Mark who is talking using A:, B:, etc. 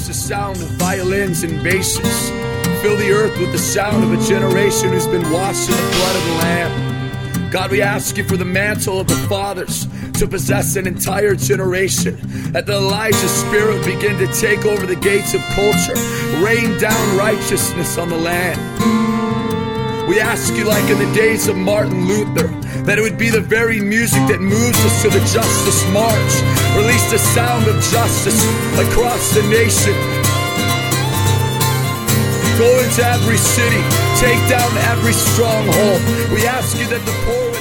A: release the sound of violins and basses. Fill the earth with the sound of a generation who's been washed in the blood of the Lamb. God, we ask you for the mantle of the fathers to possess an entire generation. Let the Elijah spirit begin to take over the gates of culture. Rain down righteousness on the land. We ask you, like in the days of Martin Luther, that it would be the very music that moves us to the Justice March. Release the sound of justice across the nation. Go into every city, take down every stronghold. We ask you that the poor